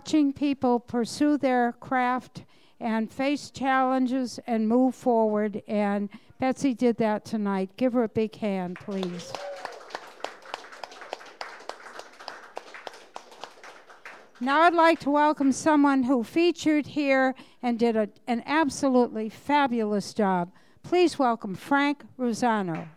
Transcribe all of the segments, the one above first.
watching people pursue their craft and face challenges and move forward. And Betsy did that tonight. Give her a big hand, please. Now I'd like to welcome someone who featured here and did an absolutely fabulous job. Please welcome Frank Rosano.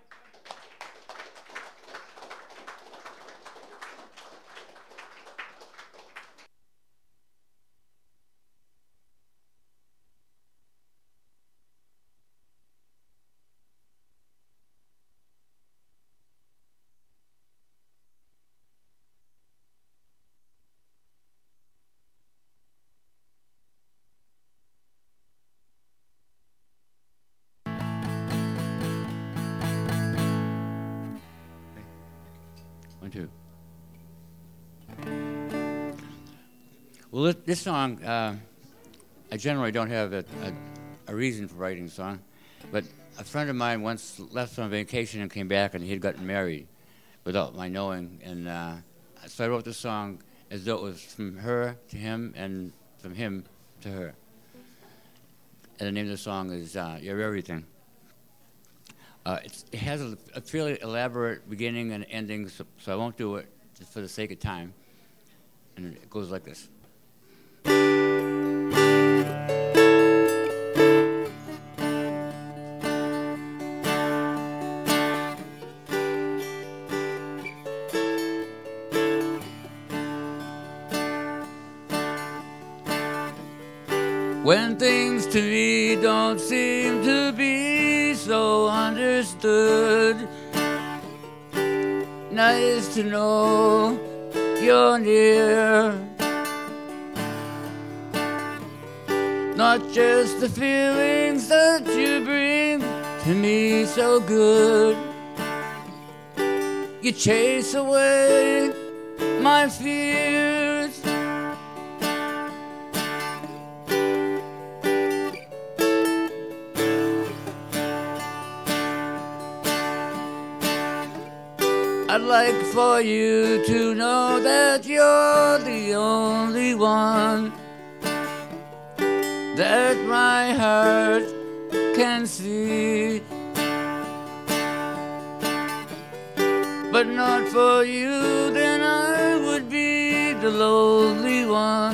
Well, this song, I generally don't have a reason for writing a song, but a friend of mine once left on vacation and came back, and he'd gotten married without my knowing, and so I wrote the song as though it was from her to him and from him to her. And the name of the song is You're Everything. It has a fairly elaborate beginning and ending, so I won't do it just for the sake of time. And it goes like this. When things to me don't seem to be so understood, nice to know you're near. Not just the feelings that you bring to me so good. You chase away my fears. I'd like for you to know that you're the only one that my heart can see. But not for you, then I would be the lonely one.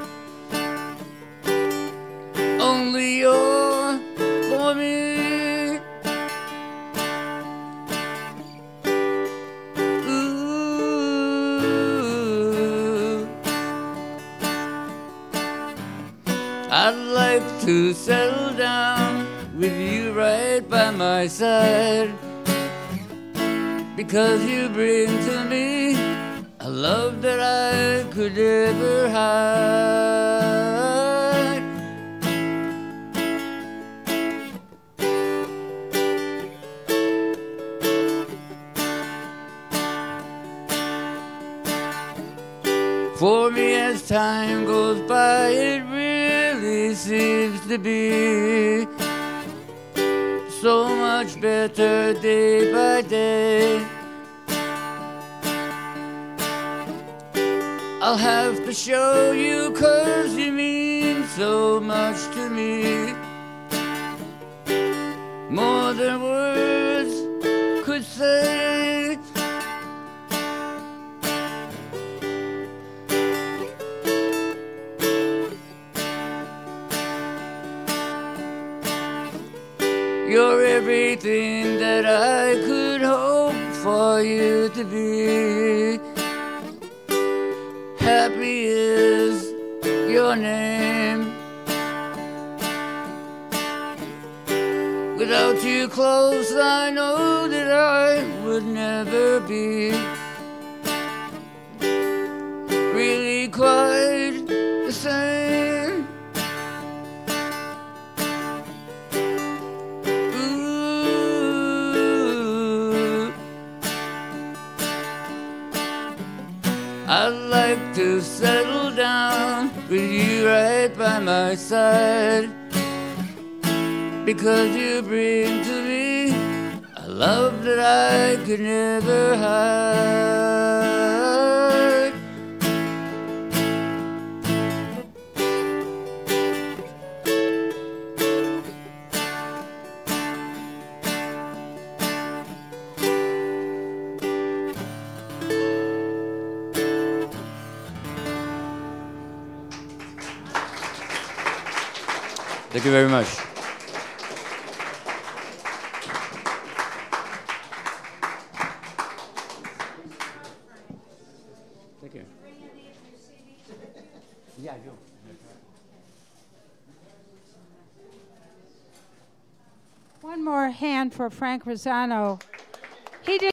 Only you're for me. I'd like to settle down with you right by my side, because you bring to me a love that I could never hide. For me, as time goes by, it really seems to be so much better day by day. I'll have to show you 'cause you mean so much to me, more than words could say. You're everything that I could hope for you to be. Happy is your name. Without you close, I know that I would never be really quite the same. I'd like to settle down with you right by my side, because you bring to me a love that I could never hide. Thank you very much. Thank you. Yeah, I do. One more hand for Frank Rosano. He did.